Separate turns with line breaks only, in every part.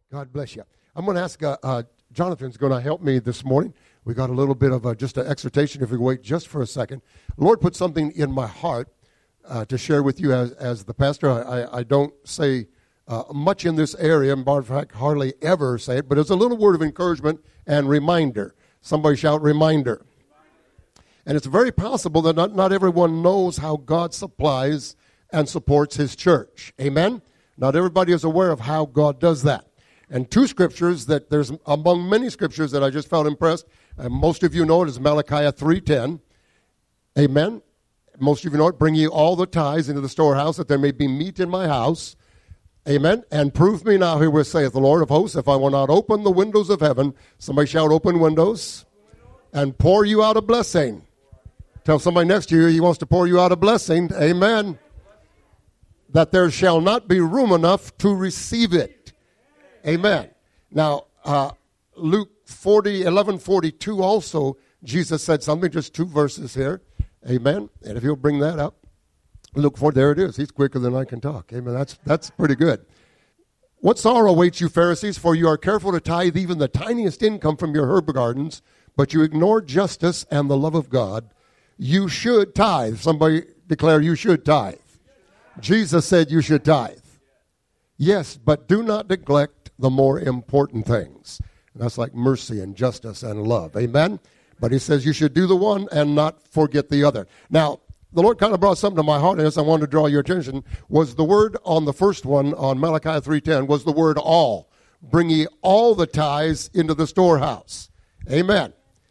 God bless you. I'm going to ask Jonathan's going to help me this morning. We got a little bit of just an exhortation if we wait just for a second. The Lord put something in my heart to share with you as the pastor. I don't say much in this area, in fact, hardly ever say it, but it's a little word of encouragement and reminder. Somebody shout reminder. And it's very possible that not everyone knows how God supplies and supports his church. Amen? Not everybody is aware of how God does that. And two scriptures that there's among many scriptures that I just felt impressed. Most of you know it is Malachi 3:10. Amen? Most of you know it. Bring ye all the tithes into the storehouse that there may be meat in my house. Amen? And prove me now herewith saith the Lord of hosts, if I will not open the windows of heaven, somebody shout open windows, and pour you out a blessing. Tell somebody next to you he wants to pour you out a blessing. Amen. That there shall not be room enough to receive it. Amen. Now, Luke 11:42 also, Jesus said something, just two verses here. Amen. And if you'll bring that up, Luke 4, there it is. He's quicker than I can talk. Amen. That's pretty good. What sorrow awaits you, Pharisees, for you are careful to tithe even the tiniest income from your herb gardens, but you ignore justice and the love of God. You should tithe. Somebody declare you should tithe. Jesus said you should tithe. Yes, but do not neglect the more important things. And that's like mercy and justice and love. Amen? But he says you should do the one and not forget the other. Now, the Lord kind of brought something to my heart, and as I wanted to draw your attention, was the word on the first one, on Malachi 3:10, was the word all. Bring ye all the tithes into the storehouse. Amen.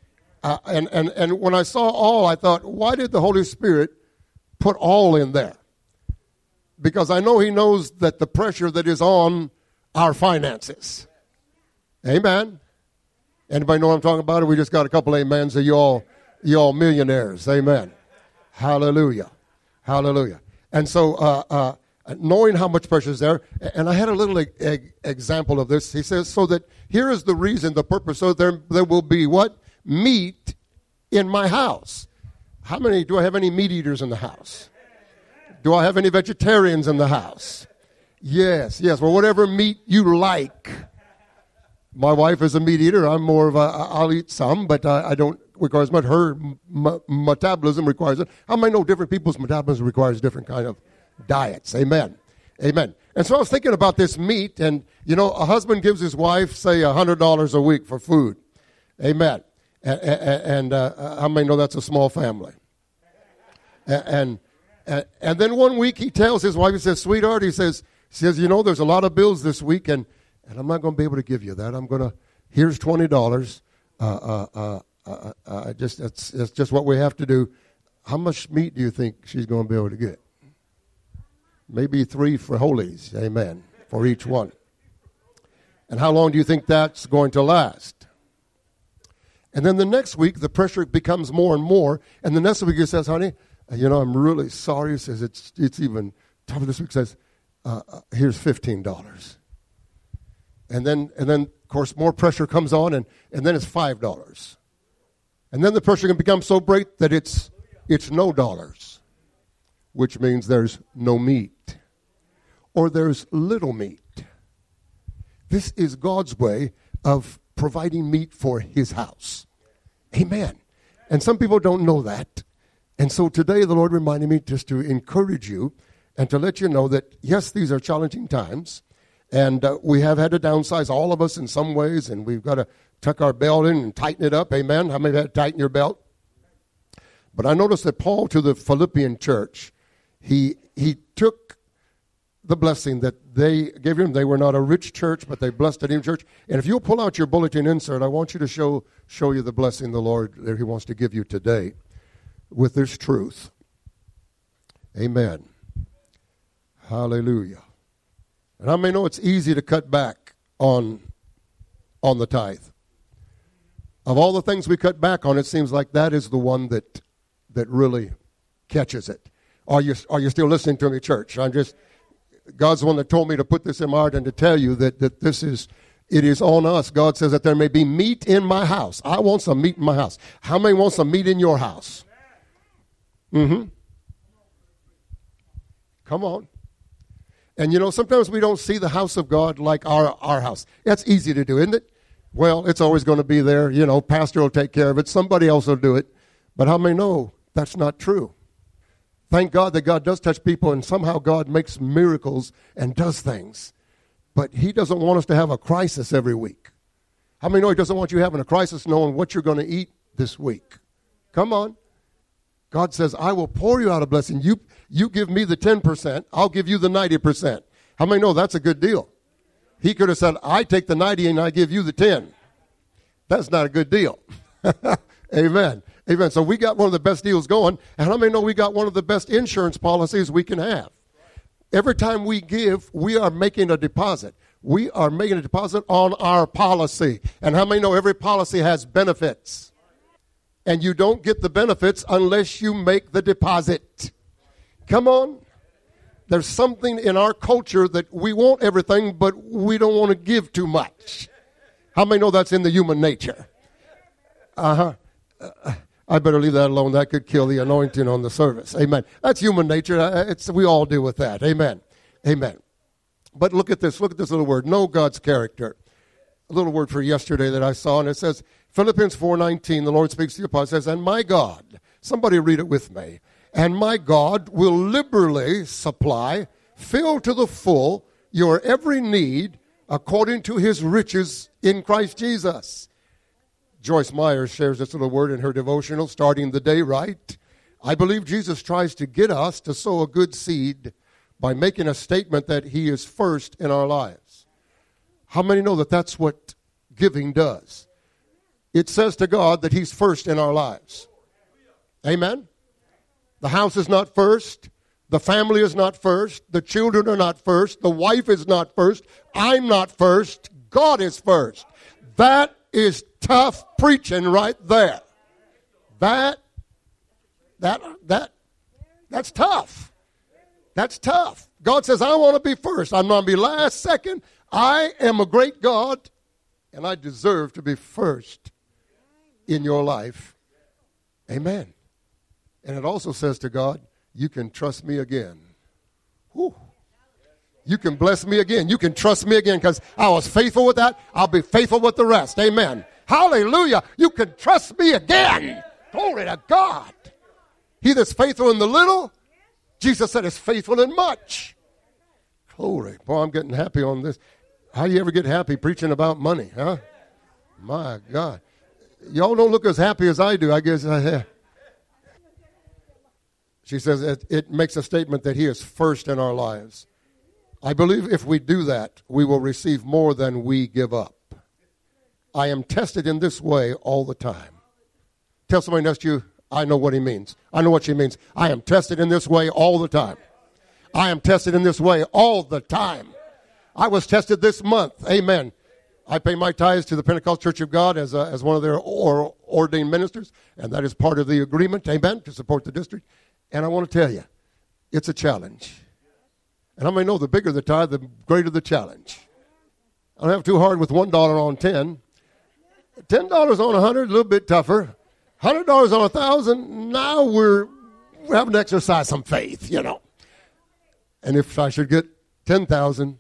And when I saw all, I thought, why did the Holy Spirit put all in there? Because I know he knows that the pressure that is on our finances. Amen. Anybody know what I'm talking about? Or we just got a couple amens, so you all millionaires. Amen. Hallelujah. Hallelujah. And so knowing how much pressure is there, and I had a little example of this. He says, so that here is the reason, the purpose, so there will be what? Meat in my house. Do I have any meat eaters in the house? Do I have any vegetarians in the house? Yes. Well, whatever meat you like. My wife is a meat eater. I'm more of I'll eat some, but I don't require as much. Her metabolism requires it. How many know different people's metabolism requires different kind of diets? Amen. And so I was thinking about this meat, and, a husband gives his wife, say, $100 a week for food. Amen. And how many know that's a small family? And then one week he tells his wife, he says, sweetheart, he says, there's a lot of bills this week, and I'm not going to be able to give you that. Here's $20. It's just what we have to do. How much meat do you think she's going to be able to get? Maybe 3 Frijoles, amen, for each one. And how long do you think that's going to last? And then the next week, the pressure becomes more and more. And the next week he says, honey, I'm really sorry. He says, it's even tougher this week. He says, here's $15. And then, of course, more pressure comes on, and then it's $5. And then the pressure can become so great that it's no dollars, which means there's no meat, or there's little meat. This is God's way of providing meat for his house. Amen. And some people don't know that. And so today the Lord reminded me just to encourage you and to let you know that, yes, these are challenging times. And we have had to downsize, all of us in some ways, and we've got to tuck our belt in and tighten it up. Amen. How many have had to tighten your belt? But I noticed that Paul, to the Philippian church, he took the blessing that they gave him. They were not a rich church, but they blessed him church. And if you'll pull out your bulletin insert, I want you to show you the blessing the Lord that he wants to give you today with this truth. Amen. Hallelujah. And I may know it's easy to cut back on the tithe. Of all the things we cut back on, it seems like that is the one that really catches it. Are you still listening to me, church? God's the one that told me to put this in my heart and to tell you that it is on us. God says that there may be meat in my house. I want some meat in my house. How many want some meat in your house? Mm-hmm. Come on. And, sometimes we don't see the house of God like our house. That's easy to do, isn't it? Well, it's always going to be there. Pastor will take care of it. Somebody else will do it. But how many know that's not true? Thank God that God does touch people, and somehow God makes miracles and does things. But he doesn't want us to have a crisis every week. How many know he doesn't want you having a crisis knowing what you're going to eat this week? Come on. God says, I will pour you out a blessing. You give me the 10%, I'll give you the 90%. How many know that's a good deal? He could have said, I take the 90 and I give you the 10. That's not a good deal. Amen. Amen. So we got one of the best deals going. And how many know we got one of the best insurance policies we can have? Every time we give, we are making a deposit. We are making a deposit on our policy. And how many know every policy has benefits? And you don't get the benefits unless you make the deposit. Come on. There's something in our culture that we want everything, but we don't want to give too much. How many know that's in the human nature? I better leave that alone. That could kill the anointing on the service. Amen. That's human nature. We all deal with that. Amen. Amen. But look at this. Look at this little word. Know God's character. A little word for yesterday that I saw, and it says, Philippians 4:19, the Lord speaks to the apostle, says, and my God, somebody read it with me, and my God will liberally supply, fill to the full, your every need according to his riches in Christ Jesus. Joyce Meyer shares this little word in her devotional, starting the day right. I believe Jesus tries to get us to sow a good seed by making a statement that he is first in our lives. How many know that that's what giving does? It says to God that he's first in our lives. Amen? The house is not first. The family is not first. The children are not first. The wife is not first. I'm not first. God is first. That is tough preaching right there. That's tough. That's tough. God says, I want to be first. I'm not going to be last, second. I am a great God, and I deserve to be first in your life. Amen. And it also says to God, you can trust me again. Whew. You can bless me again. You can trust me again because I was faithful with that. I'll be faithful with the rest. Amen. Hallelujah. You can trust me again. Glory to God. He that's faithful in the little, Jesus said, is faithful in much. Glory. Boy, I'm getting happy on this. How do you ever get happy preaching about money, huh? My God. Y'all don't look as happy as I do, I guess. She says it makes a statement that he is first in our lives. I believe if we do that, we will receive more than we give up. I am tested in this way all the time. Tell somebody next to you, I know what he means. I know what she means. I am tested in this way all the time. I am tested in this way all the time. I was tested this month. Amen. I pay my tithes to the Pentecostal Church of God as one of their ordained ministers, and that is part of the agreement, amen, to support the district. And I want to tell you, it's a challenge. And I may know the bigger the tithe, the greater the challenge. I don't have too hard with $1 on 10. $10 on 100, a little bit tougher. $100 on 1,000, now we're having to exercise some faith, And if I should get 10,000,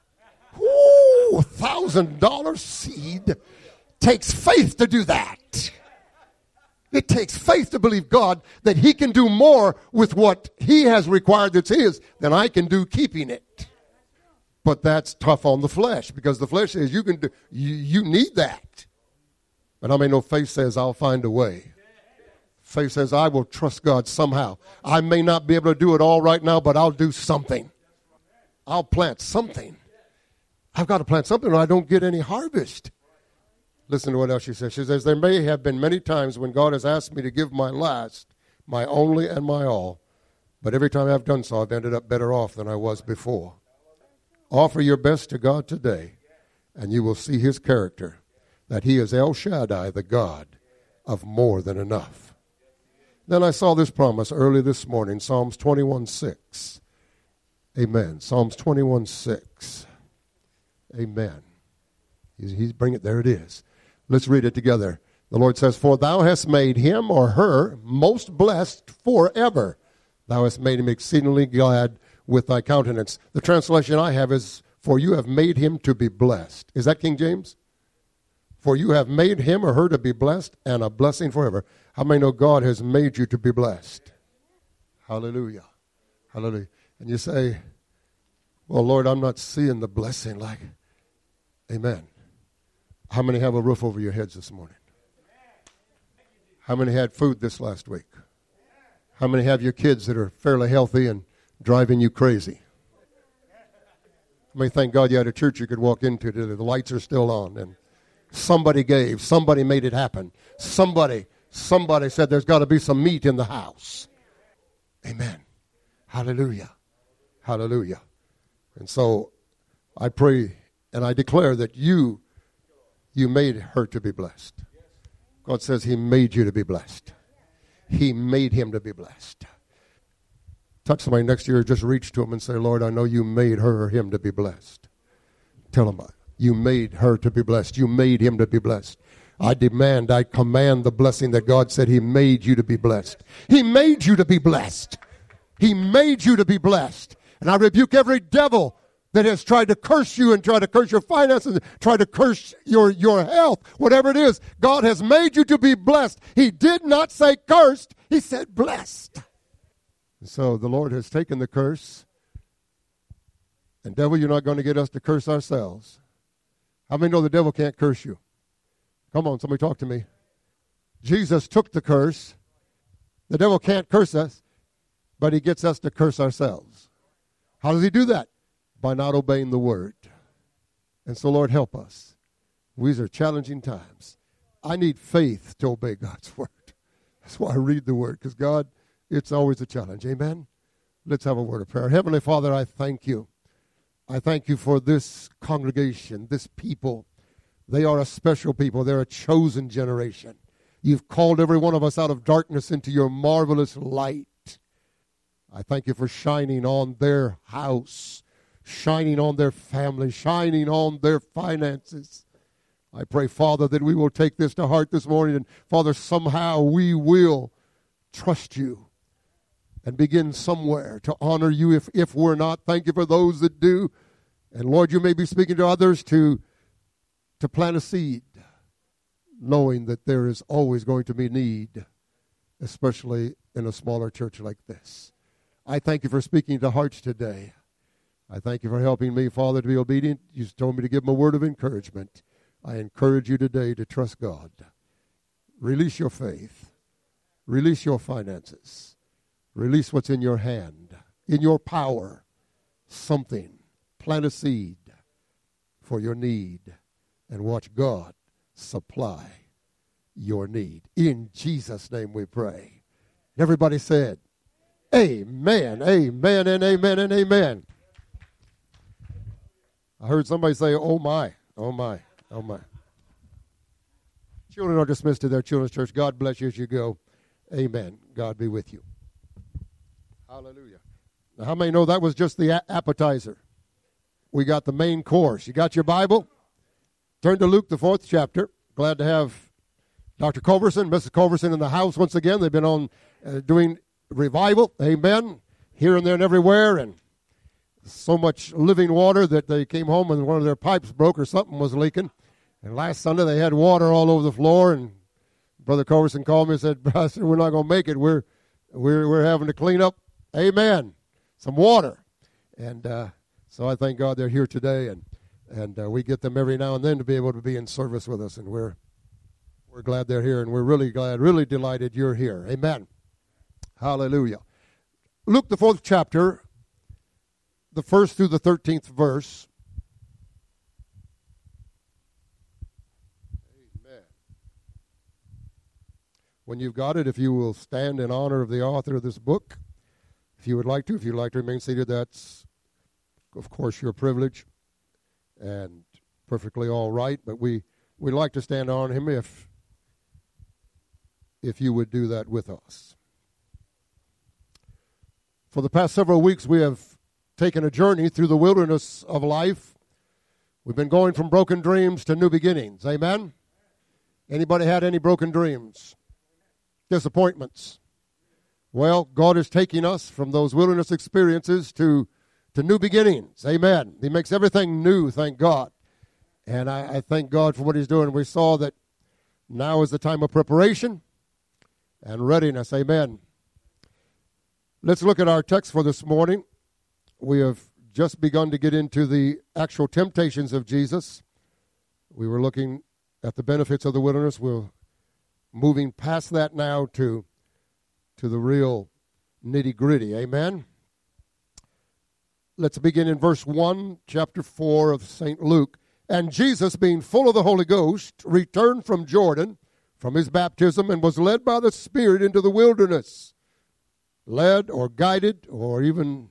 $1,000 seed takes faith to do that. It takes faith to believe God that he can do more with what he has required that's his than I can do keeping it. But that's tough on the flesh because the flesh says you need that. But I may know faith says I'll find a way. Faith says I will trust God somehow. I may not be able to do it all right now, but I'll do something. I'll plant something. I've got to plant something or I don't get any harvest. Listen to what else she says. She says, there may have been many times when God has asked me to give my last, my only, and my all. But every time I've done so, I've ended up better off than I was before. Offer your best to God today, and you will see his character, that he is El Shaddai, the God of more than enough. Then I saw this promise early this morning, Psalms 21:6. Amen. Psalms 21:6. Amen. He's bringing it. There it is. Let's read it together. The Lord says, for thou hast made him or her most blessed forever. Thou hast made him exceedingly glad with thy countenance. The translation I have is, for you have made him to be blessed. Is that King James? For you have made him or her to be blessed and a blessing forever. How many know God has made you to be blessed? Hallelujah. Hallelujah. And you say, well, Lord, I'm not seeing the blessing like. Amen. How many have a roof over your heads this morning? How many had food this last week? How many have your kids that are fairly healthy and driving you crazy? I mean, thank God you had a church you could walk into today. The lights are still on, and somebody gave. Somebody made it happen. Somebody said there's got to be some meat in the house. Amen. Hallelujah. Hallelujah. And so I pray and I declare that you made her to be blessed. God says he made you to be blessed. He made him to be blessed. Touch somebody next to you, just reach to him and say, Lord, I know you made her or him to be blessed. Tell him, you made her to be blessed. You made him to be blessed. I command the blessing that God said he made you to be blessed. He made you to be blessed. He made you to be blessed. And I rebuke every devil that has tried to curse you and try to curse your finances, try to curse your health, whatever it is. God has made you to be blessed. He did not say cursed. He said blessed. So the Lord has taken the curse. And devil, you're not going to get us to curse ourselves. How many know the devil can't curse you? Come on, somebody talk to me. Jesus took the curse. The devil can't curse us, but he gets us to curse ourselves. How does he do that? By not obeying the word. And so, Lord, help us. These are challenging times. I need faith to obey God's word. That's why I read the word, because God, it's always a challenge. Amen? Let's have a word of prayer. Heavenly Father, I thank you. I thank you for this congregation, this people. They are a special people. They're a chosen generation. You've called every one of us out of darkness into your marvelous light. I thank you for shining on their house, shining on their family, shining on their finances. I pray, Father, that we will take this to heart this morning. And, Father, somehow we will trust you and begin somewhere to honor you if we're not. Thank you for those that do. And, Lord, you may be speaking to others to plant a seed, knowing that there is always going to be need, especially in a smaller church like this. I thank you for speaking to hearts today. I thank you for helping me, Father, to be obedient. You told me to give them a word of encouragement. I encourage you today to trust God. Release your faith. Release your finances. Release what's in your hand, in your power, something. Plant a seed for your need and watch God supply your need. In Jesus' name we pray. Everybody said, amen, amen, and amen, and amen. I heard somebody say, oh my, oh my, oh my. Children are dismissed to their children's church. God bless you as you go. Amen. God be with you. Hallelujah. Now, how many know that was just the appetizer? We got the main course. You got your Bible? Turn to Luke, the 4th chapter. Glad to have Dr. Culverson, Mrs. Culverson in the house once again. They've been on doing revival. Amen. Here and there and everywhere. And so much living water that they came home and one of their pipes broke or something was leaking. And last Sunday they had water all over the floor. And Brother Culverson called me and said, Pastor, we're not going to make it. We're having to clean up. Amen. Some water. And so I thank God they're here today. And we get them every now and then to be able to be in service with us. And we're glad they're here. And we're really glad, really delighted you're here. Amen. Hallelujah. Luke, the 4th chapter, the 1st through the 13th verse. Amen. When you've got it, if you will stand in honor of the author of this book, if you'd like to remain seated, that's, of course, your privilege and perfectly all right. But we like to stand on him if you would do that with us. For the past several weeks, we have taken a journey through the wilderness of life. We've been going from broken dreams to new beginnings. Amen? Anybody had any broken dreams? Disappointments? Well, God is taking us from those wilderness experiences to new beginnings. Amen. He makes everything new, thank God. And I thank God for what he's doing. We saw that now is the time of preparation and readiness. Amen. Let's look at our text for this morning. We have just begun to get into the actual temptations of Jesus. We were looking at the benefits of the wilderness. We're moving past that now to the real nitty-gritty. Amen. Let's begin in verse 1, chapter 4 of St. Luke. And Jesus, being full of the Holy Ghost, returned from Jordan, from his baptism, and was led by the Spirit into the wilderness. Led or guided or even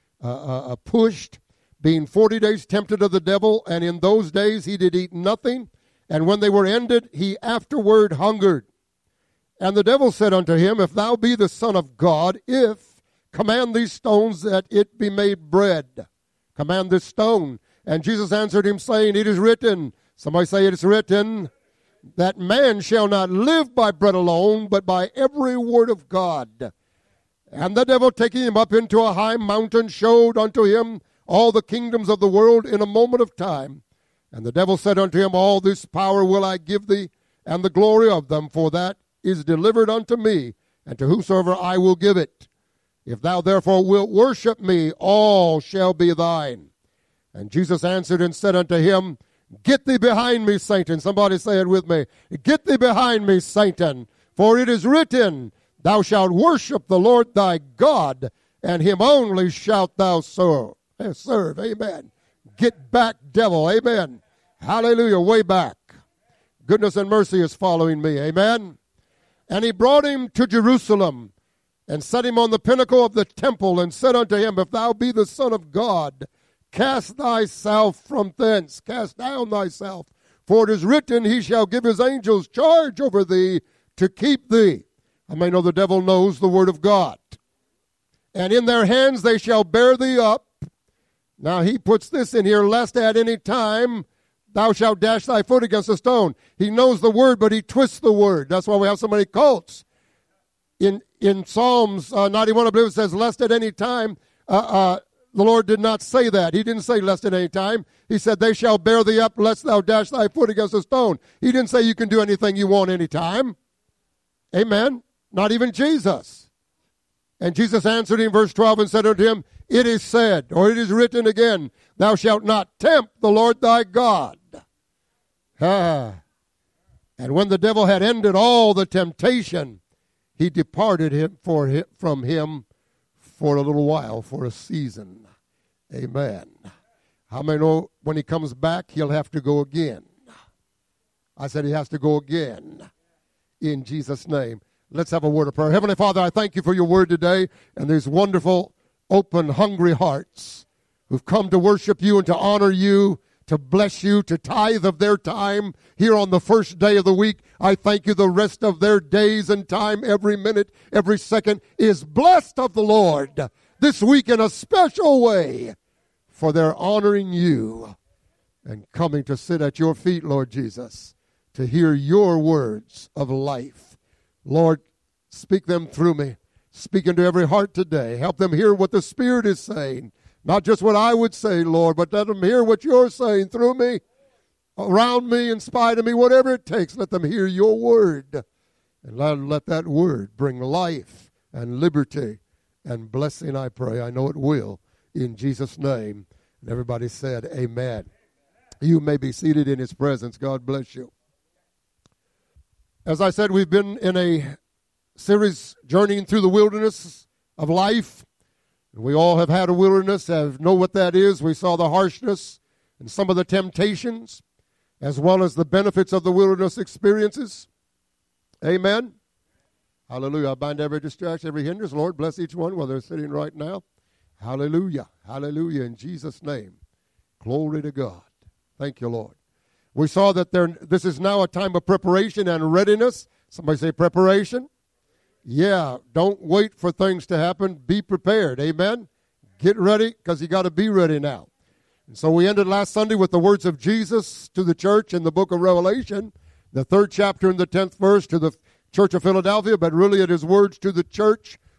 pushed, being 40 days tempted of the devil, and in those days he did eat nothing, and when they were ended, he afterward hungered. And the devil said unto him, If thou be the Son of God, command these stones that it be made bread. Command this stone. And Jesus answered him, saying, It is written, somebody say it is written, that man shall not live by bread alone, but by every word of God. And the devil, taking him up into a high mountain, showed unto him all the kingdoms of the world in a moment of time. And the devil said unto him, All this power will I give thee, and the glory of them, for that is delivered unto me, and to whosoever I will give it. If thou therefore wilt worship me, all shall be thine. And Jesus answered and said unto him, Get thee behind me, Satan. Somebody say it with me. Get thee behind me, Satan. For it is written, Thou shalt worship the Lord thy God, and him only shalt thou serve. Amen. Get back, devil. Amen. Hallelujah. Way back. Goodness and mercy is following me. Amen. And he brought him to Jerusalem, and set him on the pinnacle of the temple, and said unto him, If thou be the Son of God, cast thyself from thence, cast down thyself. For it is written, He shall give his angels charge over thee to keep thee. I may know the devil knows the word of God. And in their hands they shall bear thee up. Now he puts this in here, lest at any time thou shalt dash thy foot against a stone. He knows the word, but he twists the word. That's why we have so many cults. In Psalms 91, I believe it says, lest at any time, the Lord did not say that. He didn't say lest at any time. He said, they shall bear thee up, lest thou dash thy foot against a stone. He didn't say you can do anything you want anytime. Amen. Not even Jesus. And Jesus answered him, verse 12, and said unto him, It is said, or it is written again, Thou shalt not tempt the Lord thy God. And when the devil had ended all the temptation, he departed from him for a little while, for a season. Amen. How many know when he comes back, he'll have to go again? I said he has to go again. In Jesus' name. Let's have a word of prayer. Heavenly Father, I thank you for your word today and these wonderful, open, hungry hearts who've come to worship you and to honor you, to bless you, to tithe of their time here on the first day of the week. I thank you the rest of their days and time, every minute, every second is blessed of the Lord this week in a special way, for they're honoring you and coming to sit at your feet, Lord Jesus, to hear your words of life. Lord, speak them through me. Speak into every heart today. Help them hear what the Spirit is saying. Not just what I would say, Lord, but let them hear what you're saying through me, around me, in spite of me, whatever it takes. Let them hear your word. And let that word bring life and liberty and blessing, I pray. I know it will. In Jesus' name. And everybody said, amen. You may be seated in his presence. God bless you. As I said, we've been in a series journeying through the wilderness of life. We all have had a wilderness, know what that is. We saw the harshness and some of the temptations, as well as the benefits of the wilderness experiences. Amen. Hallelujah. I bind every distraction, every hindrance. Lord, bless each one where they're sitting right now. Hallelujah. Hallelujah. In Jesus' name. Glory to God. Thank you, Lord. We saw that this is now a time of preparation and readiness. Somebody say preparation. Yeah, don't wait for things to happen. Be prepared. Amen. Get ready, because you got to be ready now. And so we ended last Sunday with the words of Jesus to the church in the book of Revelation, the 3rd chapter and the 10th verse to the church of Philadelphia, but really it is words to the church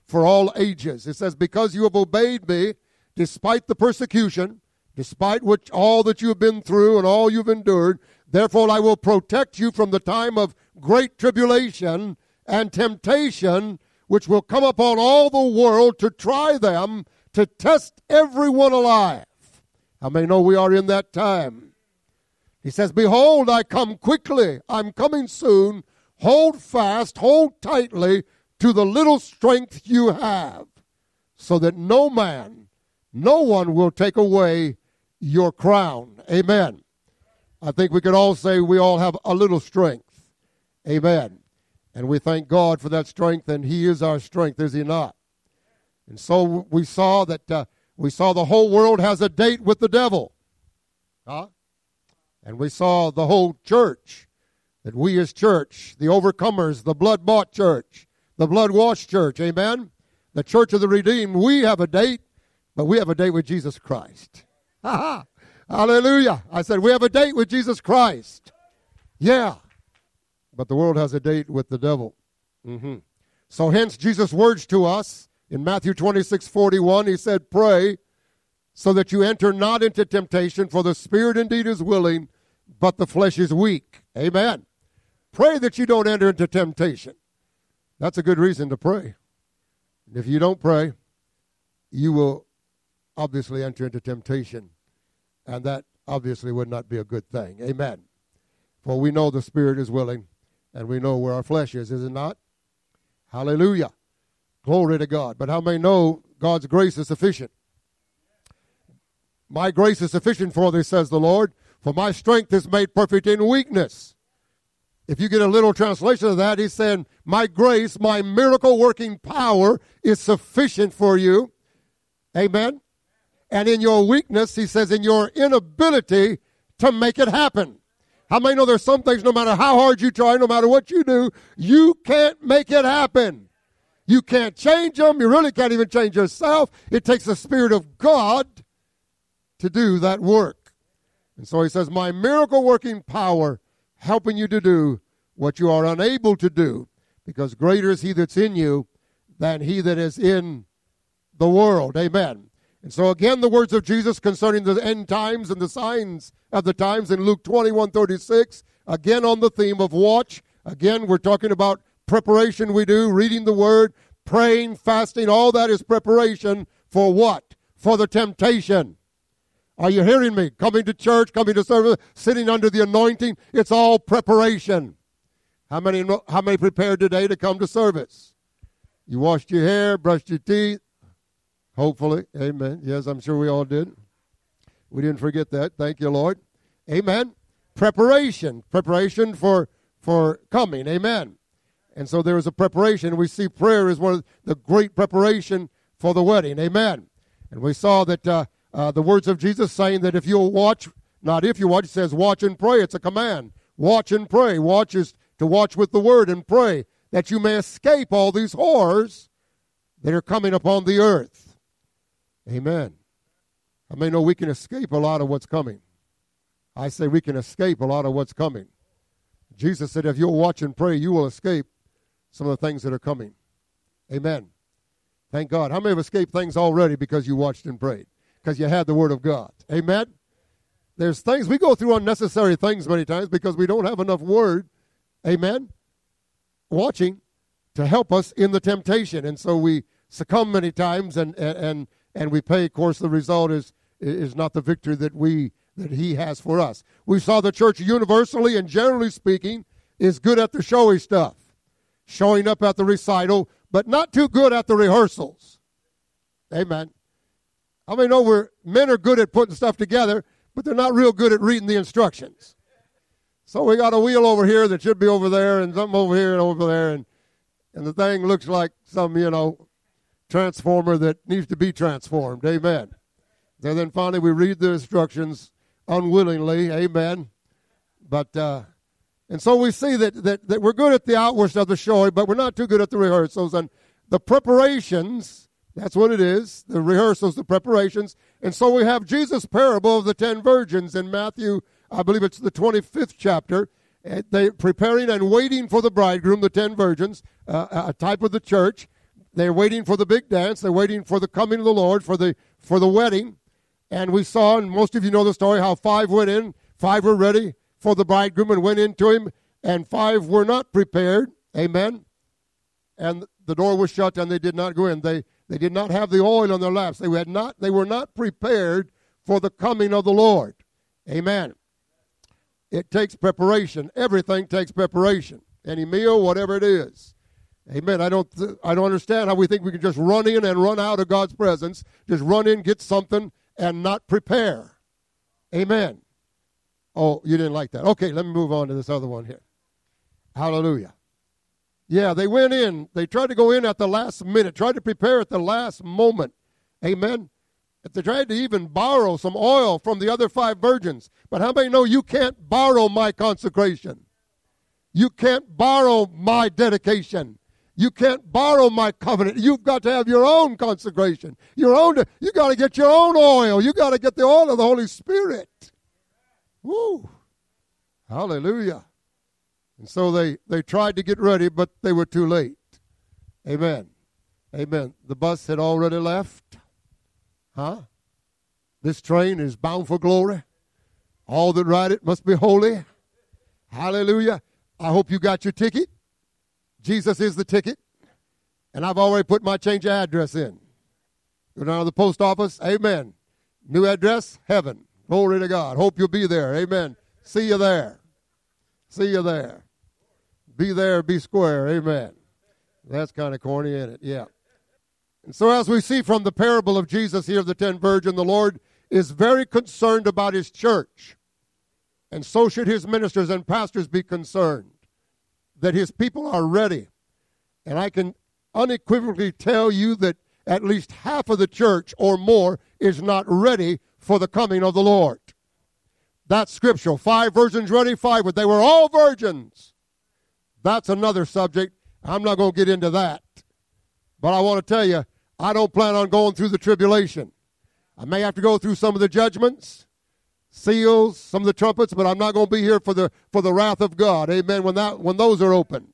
for all ages. It says, because you have obeyed me, despite the persecution, despite all that you have been through and all you've endured, therefore I will protect you from the time of great tribulation and temptation, which will come upon all the world to try them, to test everyone alive. How many know we are in that time? He says, behold, I come quickly. I'm coming soon. Hold fast, hold tightly to the little strength you have, so that no one will take away your crown. Amen. I think we could all say we all have a little strength. Amen. And we thank God for that strength, and He is our strength, is He not? And so we saw that the whole world has a date with the devil. Huh? And we saw the whole church, that we as church, the overcomers, the blood-bought church, the blood-washed church, amen? The church of the redeemed, we have a date, but we have a date with Jesus Christ. Hallelujah. I said we have a date with Jesus Christ. Yeah. But the world has a date with the devil. So hence Jesus' words to us in Matthew 26:41, He said, pray so that you enter not into temptation, for the spirit indeed is willing, but the flesh is weak. Amen. Pray that you don't enter into temptation. That's a good reason to pray. And if you don't pray, you will obviously enter into temptation. And that obviously would not be a good thing. Amen. For we know the spirit is willing, and we know where our flesh is it not? Hallelujah. Glory to God. But how many know God's grace is sufficient? My grace is sufficient for thee, says the Lord, for my strength is made perfect in weakness. If you get a little translation of that, He's saying, my grace, my miracle-working power is sufficient for you. Amen. And in your weakness, He says, in your inability to make it happen. How many know there's some things, no matter how hard you try, no matter what you do, you can't make it happen. You can't change them. You really can't even change yourself. It takes the Spirit of God to do that work. And so He says, my miracle-working power helping you to do what you are unable to do, because greater is He that's in you than he that is in the world. Amen. And so again, the words of Jesus concerning the end times and the signs of the times in Luke 21:36, again on the theme of watch. Again, we're talking about preparation we do, reading the Word, praying, fasting, all that is preparation for what? For the temptation. Are you hearing me? Coming to church, coming to service, sitting under the anointing, it's all preparation. How many prepared today to come to service? You washed your hair, brushed your teeth, hopefully. Amen. Yes, I'm sure we all did. We didn't forget that. Thank you, Lord. Amen. Preparation for coming. Amen. And so there is a preparation. We see prayer is one of the great preparation for the wedding. Amen. And we saw that the words of Jesus saying that if you'll watch, not if you watch, it says watch and pray. It's a command. Watch and pray. Watch is to watch with the Word and pray that you may escape all these horrors that are coming upon the earth. Amen. I may know we can escape a lot of what's coming. I say we can escape a lot of what's coming. Jesus said if you'll watch and pray, you will escape some of the things that are coming. Amen. Thank God. How many have escaped things already because you watched and prayed? Because you had the Word of God. Amen. There's things, we go through unnecessary things many times because we don't have enough Word. Amen. Watching to help us in the temptation. And so we succumb many times and we pay. Of course, the result is not the victory that He has for us. We saw the church universally and generally speaking is good at the showy stuff. Showing up at the recital, but not too good at the rehearsals. Amen. How many know men are good at putting stuff together, but they're not real good at reading the instructions? So we got a wheel over here that should be over there, and something over here and over there, and the thing looks like some, transformer that needs to be transformed. Amen. And then finally we read the instructions unwillingly. Amen. But and so we see that we're good at the outward stuff, the showing, but we're not too good at the rehearsals and the preparations. That's what it is, the rehearsals, the preparations. And so we have Jesus' parable of the 10 virgins in Matthew, I believe it's the 25th chapter. They preparing and waiting for the bridegroom, the 10 virgins, a type of the church. They're waiting for the big dance. They're waiting for the coming of the Lord, for the wedding. And we saw, and most of you know the story, how 5 went in, 5 were ready for the bridegroom and went into him, and 5 were not prepared. Amen. And the door was shut, and they did not go in. They did not have the oil on their laps. They were not prepared for the coming of the Lord. Amen. It takes preparation. Everything takes preparation. Any meal, whatever it is. Amen. I don't understand how we think we can just run in and run out of God's presence. Just run in, get something, and not prepare. Amen. Oh, you didn't like that. Okay, let me move on to this other one here. Hallelujah. Yeah, they went in. They tried to go in at the last minute, tried to prepare at the last moment. Amen. They tried to even borrow some oil from the other 5 virgins. But how many know you can't borrow my consecration? You can't borrow my dedication. You can't borrow my covenant. You've got to have your own consecration. You got to get your own oil. You got to get the oil of the Holy Spirit. Woo. Hallelujah. And so they tried to get ready, but they were too late. Amen. Amen. The bus had already left. Huh? This train is bound for glory. All that ride it must be holy. Hallelujah. I hope you got your ticket. Jesus is the ticket. And I've already put my change of address in. Go down to the post office. Amen. New address, heaven. Glory to God. Hope you'll be there. Amen. See you there. See you there. Be there, be square. Amen. That's kind of corny, isn't it? Yeah. And so as we see from the parable of Jesus here of the 10 virgins, the Lord is very concerned about his church. And so should his ministers and pastors be concerned that his people are ready. And I can unequivocally tell you that at least half of the church or more is not ready for the coming of the Lord. That's scriptural. 5 virgins ready, 5, but they were all virgins. That's another subject. I'm not going to get into that. But I want to tell you, I don't plan on going through the tribulation. I may have to go through some of the judgments, seals, some of the trumpets, but I'm not going to be here for the wrath of God. Amen. When those are opened,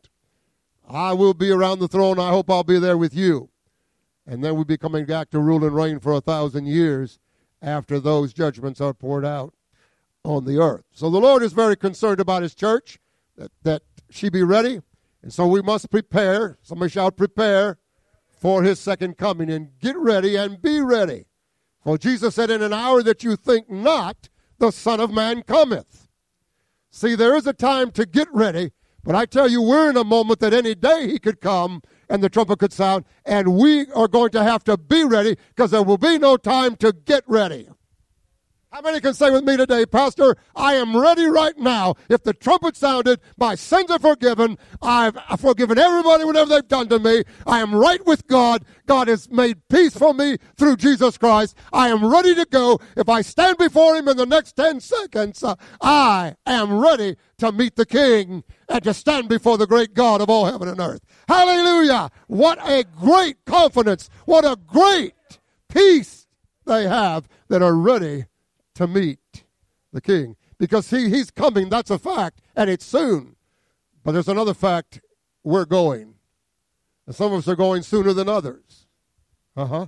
I will be around the throne. I hope I'll be there with you. And then we'll be coming back to rule and reign for 1,000 years after those judgments are poured out on the earth. So the Lord is very concerned about his church, that she be ready. And so we must prepare. Somebody shout, prepare for his second coming, and get ready and be ready. For Jesus said, in an hour that you think not, the Son of Man cometh. See, there is a time to get ready, but I tell you, we're in a moment that any day he could come and the trumpet could sound, and we are going to have to be ready because there will be no time to get ready. How many can say with me today, Pastor, I am ready right now. If the trumpet sounded, my sins are forgiven. I've forgiven everybody whatever they've done to me. I am right with God. God has made peace for me through Jesus Christ. I am ready to go. If I stand before him in the next 10 seconds, I am ready to meet the King and to stand before the great God of all heaven and earth. Hallelujah. What a great confidence. What a great peace they have that are ready to meet the King. Because he's coming, that's a fact, and it's soon. But there's another fact, we're going. And some of us are going sooner than others. And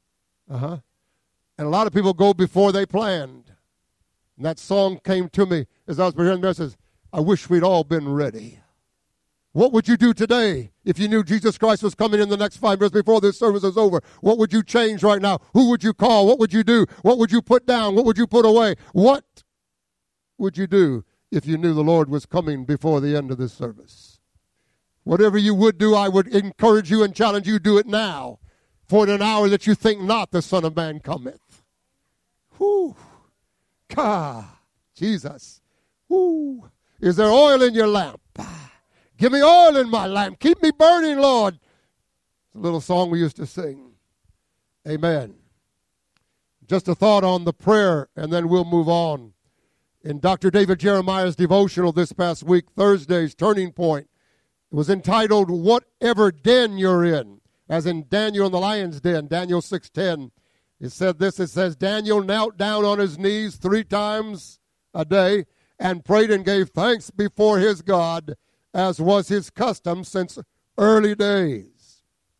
a lot of people go before they planned. And that song came to me as I was preparing the message. I wish we'd all been ready. What would you do today if you knew Jesus Christ was coming in the next 5 minutes before this service is over? What would you change right now? Who would you call? What would you do? What would you put down? What would you put away? What would you do if you knew the Lord was coming before the end of this service? Whatever you would do, I would encourage you and challenge you, do it now. For in an hour that you think not, the Son of Man cometh. Whoo. God, Jesus. Whoo. Is there oil in your lamp? Give me oil in my lamp. Keep me burning, Lord. It's a little song we used to sing. Amen. Just a thought on the prayer, and then we'll move on. In Dr. David Jeremiah's devotional this past week, Thursday's Turning Point, it was entitled, Whatever Den You're In, as in Daniel in the lion's den, Daniel 6:10. It said this, it says, Daniel knelt down on his knees 3 times a day and prayed and gave thanks before his God, as was his custom since early days.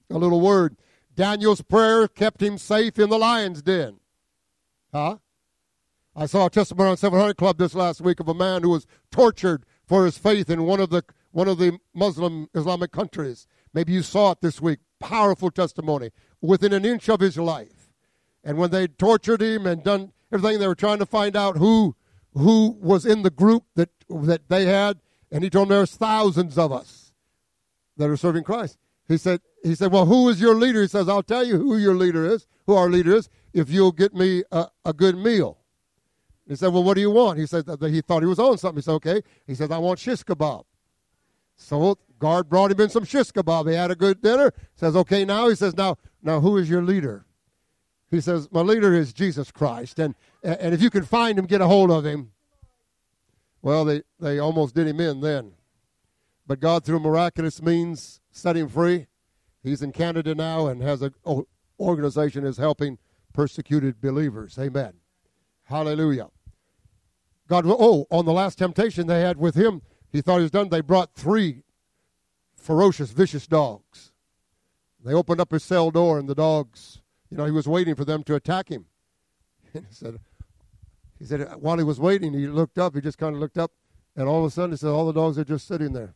A little word. Daniel's prayer kept him safe in the lion's den. Huh? I saw a testimony on 700 Club this last week of a man who was tortured for his faith in one of the Muslim Islamic countries. Maybe you saw it this week. Powerful testimony. Within an inch of his life. And when they tortured him and done everything, they were trying to find out who was in the group that they had. And he told them there's thousands of us that are serving Christ. He said, well, who is your leader? He says, I'll tell you who your leader is, who our leader is, if you'll get me a good meal. He said, well, what do you want? He said that he thought he was on something. He said, okay. He said, I want shish kebab. So guard brought him in some shish kebab. He had a good dinner. Says, okay, now. He says, now who is your leader? He says, my leader is Jesus Christ. And if you can find him, get a hold of him. Well, they almost did him in then. But God, through miraculous means, set him free. He's in Canada now and has an organization is helping persecuted believers. Amen. Hallelujah. God, on the last temptation they had with him, he thought he was done. They brought 3 ferocious, vicious dogs. They opened up his cell door, and the dogs, he was waiting for them to attack him. And he said, while he was waiting, he just kind of looked up, and all of a sudden, he said, all the dogs are just sitting there,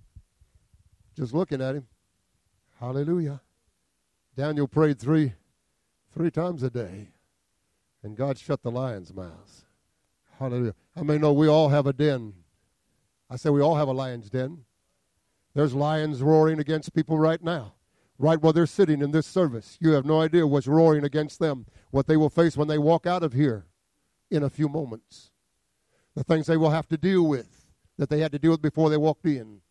just looking at him. Hallelujah. Daniel prayed three times a day, and God shut the lions' mouths. Hallelujah. How many know we all have a den? I say we all have a lion's den. There's lions roaring against people right now, right where they're sitting in this service. You have no idea what's roaring against them, what they will face when they walk out of here in a few moments. The things they will have to deal with that they had to deal with before they walked in.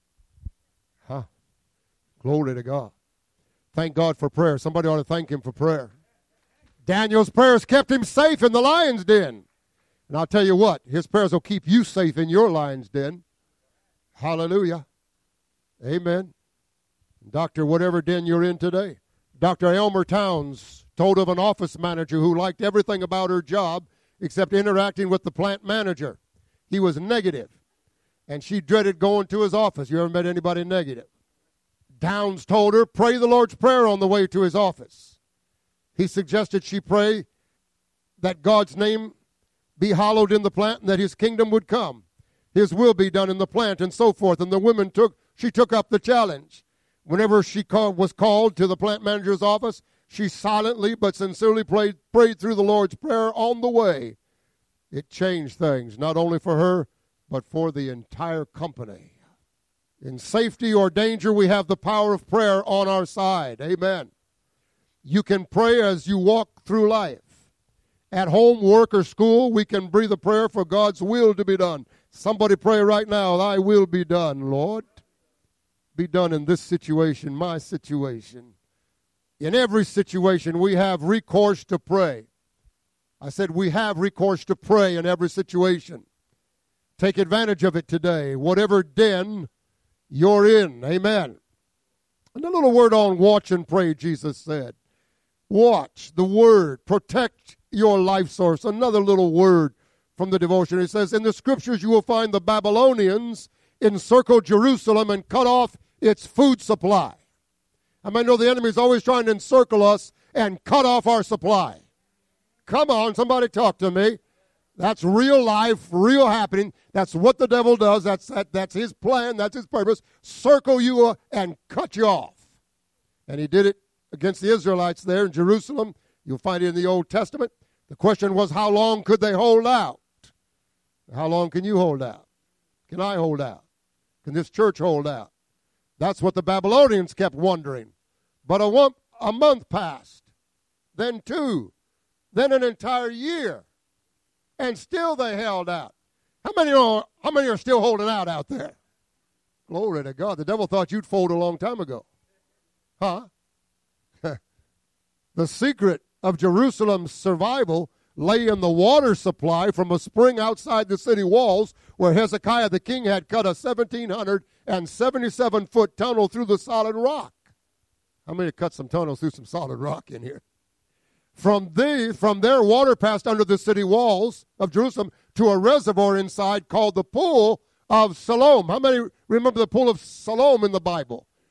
Huh? Glory to God. Thank God for prayer. Somebody ought to thank him for prayer. Daniel's prayers kept him safe in the lion's den. And I'll tell you what, his prayers will keep you safe in your lion's den. Hallelujah. Amen. Doctor, whatever den you're in today. Dr. Elmer Towns told of an office manager who liked everything about her job except interacting with the plant manager. He was negative, and she dreaded going to his office. You ever met anybody negative? Towns told her, pray the Lord's Prayer on the way to his office. He suggested she pray that God's name be hallowed in the plant and that his kingdom would come. His will be done in the plant and so forth. And the women took up the challenge. Whenever she was called to the plant manager's office, she silently but sincerely prayed through the Lord's Prayer on the way. It changed things, not only for her, but for the entire company. In safety or danger, we have the power of prayer on our side. Amen. You can pray as you walk through life. At home, work, or school, we can breathe a prayer for God's will to be done. Somebody pray right now, thy will be done, Lord. Be done in this situation, my situation. In every situation, we have recourse to pray. I said we have recourse to pray in every situation. Take advantage of it today, whatever den you're in. Amen. And a little word on watch and pray, Jesus said. Watch, the word, protect your life source. Another little word from the devotion. It says, in the scriptures you will find the Babylonians encircle Jerusalem and cut off its food supply. I mean, I know the enemy is always trying to encircle us and cut off our supply. Come on, somebody talk to me. That's real life, real happening. That's what the devil does. That's his plan. That's his purpose. Circle you and cut you off. And he did it against the Israelites there in Jerusalem. You'll find it in the Old Testament. The question was, how long could they hold out? How long can you hold out? Can I hold out? Can this church hold out? That's what the Babylonians kept wondering. But a month passed, then 2, then an entire year, and still they held out. How many are still holding out there? Glory to God. The devil thought you'd fold a long time ago. Huh? The secret of Jerusalem's survival lay in the water supply from a spring outside the city walls where Hezekiah the king had cut a 1,777-foot tunnel through the solid rock. How many cut some tunnels through some solid rock in here? From there, water passed under the city walls of Jerusalem to a reservoir inside called the Pool of Siloam. How many remember the Pool of Siloam in the Bible?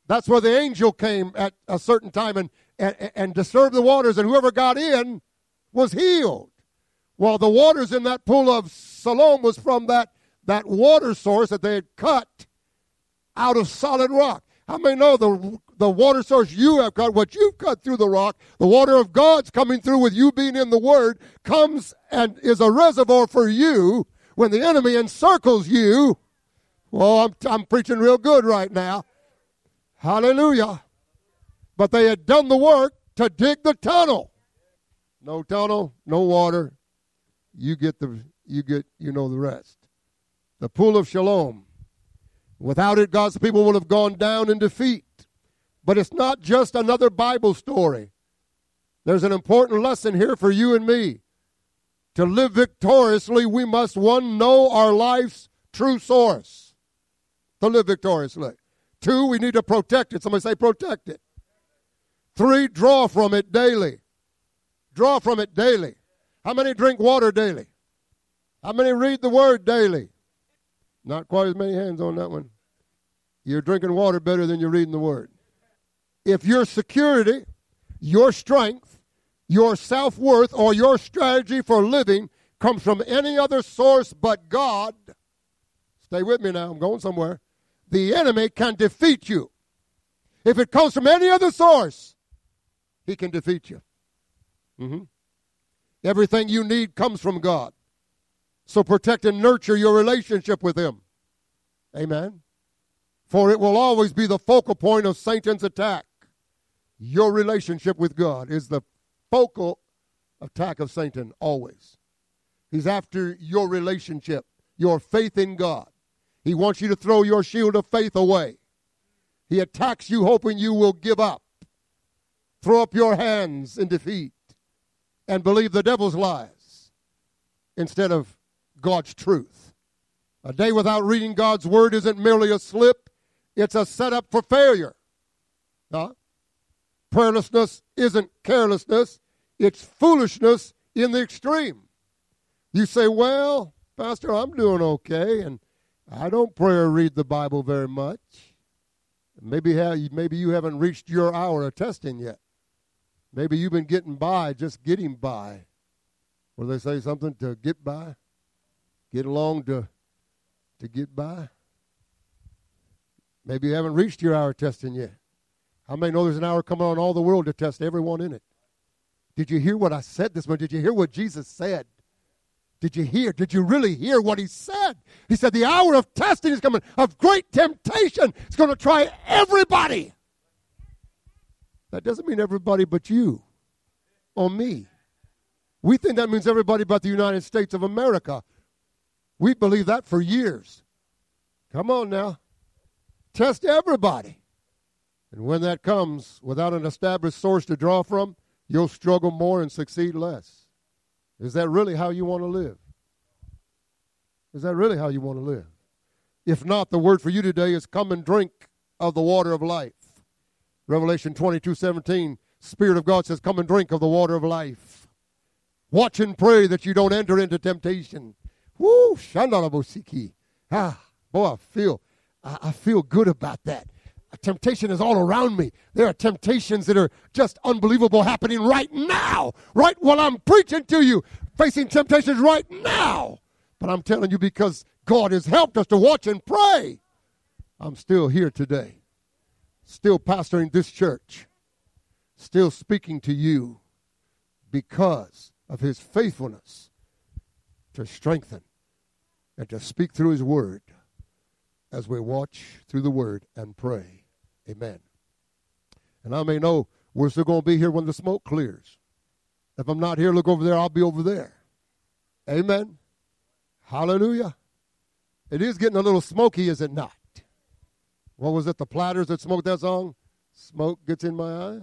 That's where the angel came at a certain time and disturbed the waters, and whoever got in was healed. Well, the waters in that pool of Siloam was from that water source that they had cut out of solid rock. How many know the water source you have cut, what you've cut through the rock, the water of God's coming through with you being in the Word, comes and is a reservoir for you when the enemy encircles you. Well, I'm preaching real good right now. Hallelujah. But they had done the work to dig the tunnel. No tunnel, no water. You know the rest. The pool of Siloam. Without it, God's people would have gone down in defeat. But it's not just another Bible story. There's an important lesson here for you and me. To live victoriously, we must, one, know our life's true source. To live victoriously. Two, we need to protect it. Somebody say protect it. Three, draw from it daily. Draw from it daily. How many drink water daily? How many read the Word daily? Not quite as many hands on that one. You're drinking water better than you're reading the Word. If your security, your strength, your self-worth, or your strategy for living comes from any other source but God, stay with me now, I'm going somewhere, the enemy can defeat you. If it comes from any other source, he can defeat you. Everything you need comes from God. So protect and nurture your relationship with Him. Amen. For it will always be the focal point of Satan's attack. Your relationship with God is the focal attack of Satan always. He's after your relationship, your faith in God. He wants you to throw your shield of faith away. He attacks you hoping you will give up. Throw up your hands in defeat and believe the devil's lies instead of God's truth. A day without reading God's Word isn't merely a slip. It's a setup for failure. Prayerlessness isn't carelessness. It's foolishness in the extreme. You say, well, Pastor, I'm doing okay, and I don't pray or read the Bible very much. Maybe you haven't reached your hour of testing yet. Maybe you've been getting by, just getting by. Or they say something to get by? Get along to get by? Maybe you haven't reached your hour of testing yet. How many know there's an hour coming on all the world to test everyone in it? Did you hear what I said this morning? Did you hear what Jesus said? Did you really hear what He said? He said the hour of testing is coming, of great temptation. It's going to try everybody. That doesn't mean everybody but you or me. We think that means everybody but the United States of America. We believe that for years. Come on now. Test everybody. And when that comes, without an established source to draw from, you'll struggle more and succeed less. Is that really how you want to live? Is that really how you want to live? If not, the word for you today is come and drink of the water of life. Revelation 22:17, Spirit of God says, come and drink of the water of life. Watch and pray that you don't enter into temptation. Woo, shandalabosiki. Boy, I feel good about that. Temptation is all around me. There are temptations that are just unbelievable happening right now, right while I'm preaching to you, facing temptations right now. But I'm telling you, because God has helped us to watch and pray, I'm still here today, still pastoring this church, still speaking to you because of His faithfulness to strengthen and to speak through His Word as we watch through the Word and pray. Amen. And I may know we're still going to be here when the smoke clears. If I'm not here, look over there, I'll be over there. Amen. Hallelujah. It is getting a little smoky, is it not? What was it, the Platters that smoked that song? Smoke gets in my eye.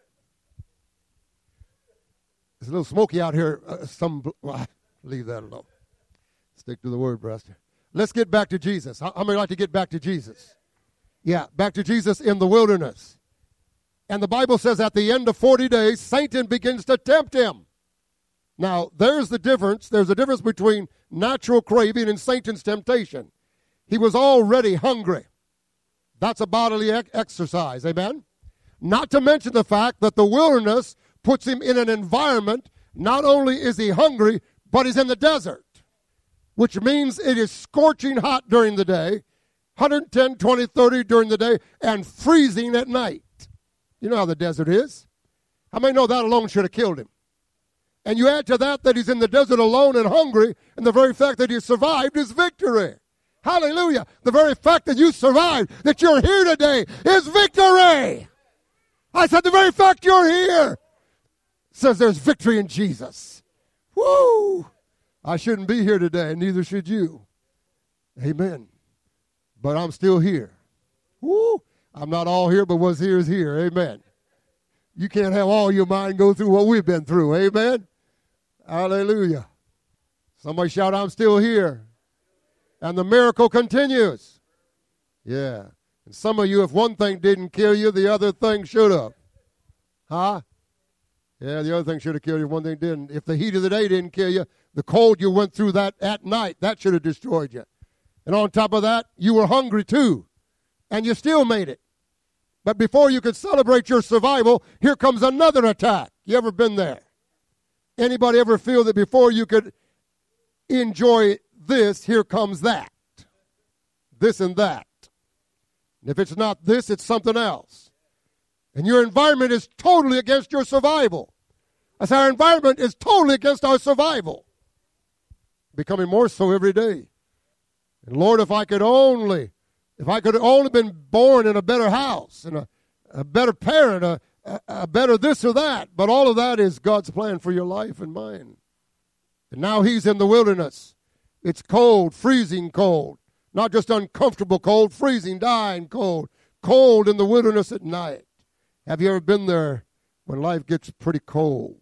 It's a little smoky out here. Leave that alone. Stick to the Word, Pastor. Let's get back to Jesus. How many like to get back to Jesus? Yeah, back to Jesus in the wilderness. And the Bible says at the end of 40 days, Satan begins to tempt him. Now, there's the difference. There's a difference between natural craving and Satan's temptation. He was already hungry. That's a bodily exercise, amen? Not to mention the fact that the wilderness puts him in an environment, not only is he hungry, but he's in the desert, which means it is scorching hot during the day, 110, 20, 30 during the day, and freezing at night. You know how the desert is. How many know that alone should have killed him? And you add to that he's in the desert alone and hungry, and the very fact that he survived is victory. Hallelujah. The very fact that you survived, that you're here today, is victory. I said the very fact you're here says there's victory in Jesus. Woo! I shouldn't be here today, neither should you. Amen. But I'm still here. Woo! I'm not all here, but what's here is here. Amen. You can't have all your mind go through what we've been through. Amen. Hallelujah. Somebody shout, I'm still here. And the miracle continues. Yeah. And some of you, if one thing didn't kill you, the other thing should have. Huh? Yeah, the other thing should have killed you. One thing didn't. If the heat of the day didn't kill you, the cold you went through that at night, that should have destroyed you. And on top of that, you were hungry too. And you still made it. But before you could celebrate your survival, here comes another attack. You ever been there? Anybody ever feel that before you could enjoy this, here comes that? This and that. And if it's not this, it's something else. And your environment is totally against your survival. As our environment is totally against our survival. Becoming more so every day. And Lord, if I could only been born in a better house, and a better parent, a better this or that. But all of that is God's plan for your life and mine. And now he's in the wilderness. It's cold, freezing cold. Not just uncomfortable cold, freezing, dying cold. Cold in the wilderness at night. Have you ever been there when life gets pretty cold?